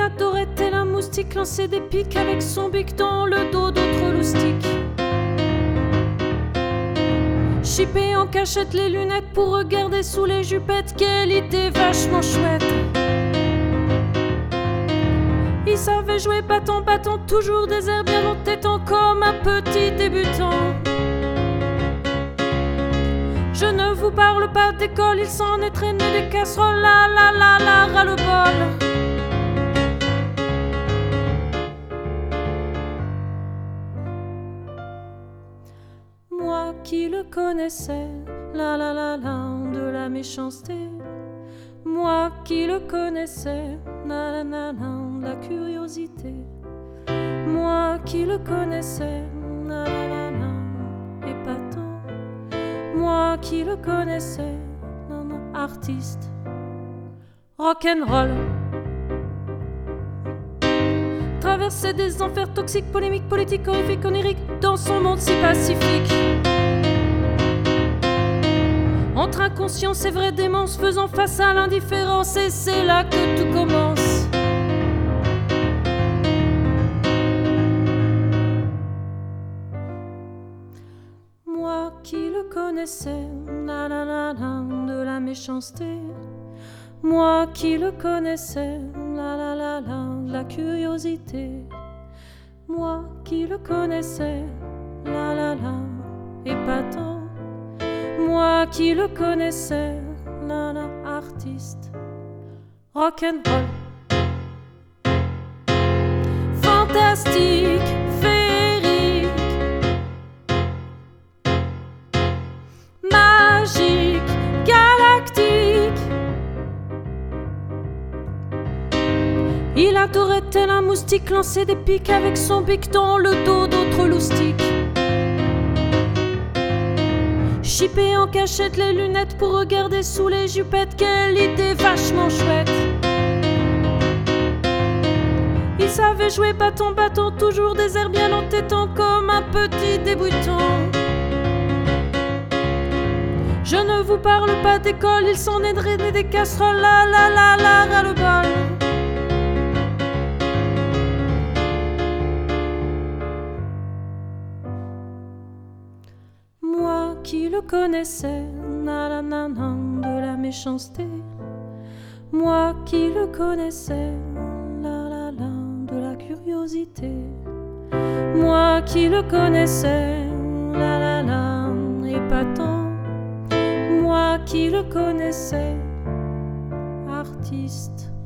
Il adorait tel un moustique lancer des pics avec son bic dans le dos d'autres loustiques. Chipé en cachette les lunettes pour regarder sous les jupettes. Quelle idée vachement chouette. Il savait jouer battant, battant, toujours des airs bien entêtants comme un petit débutant. Je ne vous parle pas d'école, il s'en est traîné des casseroles, la la la la, ras-le-bol. Moi qui le connaissais, la la la la, de la méchanceté. Moi qui le connaissais, la la la la, de la curiosité. Moi qui le connaissais, la la la la, épatant. Moi qui le connaissais, non, non, artiste, rock'n'roll. Traversait des enfers toxiques, polémiques, politiques, horrifiques, oniriques, dans son monde si pacifique. Entre inconscience et vraie démence, faisant face à l'indifférence, et c'est là que tout commence. Moi qui le connaissais, la la la la, de la méchanceté. Moi qui le connaissais, la la la la, de la curiosité. Moi qui le connaissais, la la la, épatant. Moi qui le connaissais, la la, artiste, rock'n'roll. Fantastique, féerique, magique, galactique. Il adorait tel un moustique lancer des pics avec son bic dans le dos d'autres loustiques. Chipé en cachette les lunettes pour regarder sous les jupettes. Quelle idée vachement chouette. Il savait jouer battant, battant, toujours des airs bien entêtants comme un petit débutant. Je ne vous parle pas d'école, il s'en est drainé des casseroles, la la la la, ras-le-bol. Moi qui le connaissais, nanana, de la méchanceté. Moi qui le connaissais, la la la, de la curiosité. Moi qui le connaissais, la la la, épatant. Moi qui le connaissais, artiste.